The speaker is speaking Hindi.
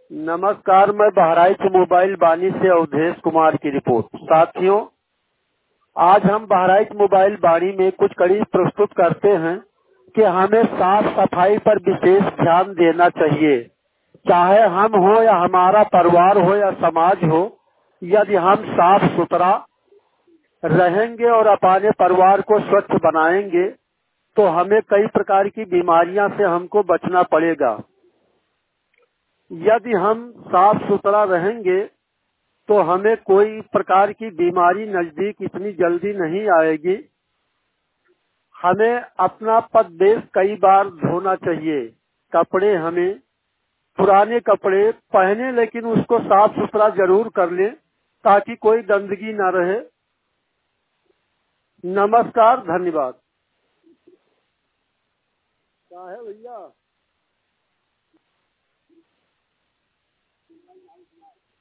नमस्कार, मैं बहराइच मोबाइल वाणी से अवधेश कुमार की रिपोर्ट। साथियों, आज हम बहराइच मोबाइल वाणी में कुछ कड़ी प्रस्तुत करते हैं कि हमें साफ सफाई पर विशेष ध्यान देना चाहिए। चाहे हम हो या हमारा परिवार हो या समाज हो, यदि हम साफ सुथरा रहेंगे और अपने परिवार को स्वच्छ बनाएंगे तो हमें कई प्रकार की बीमारियां से हमको बचना पड़ेगा। यदि हम साफ सुथरा रहेंगे तो हमें कोई प्रकार की बीमारी नजदीक इतनी जल्दी नहीं आएगी। हमें अपना पददेश कई बार धोना चाहिए। कपड़े हमें पुराने कपड़े पहने लेकिन उसको साफ सुथरा जरूर कर लें ताकि कोई गंदगी न रहे। नमस्कार, धन्यवाद। क्या है भैया?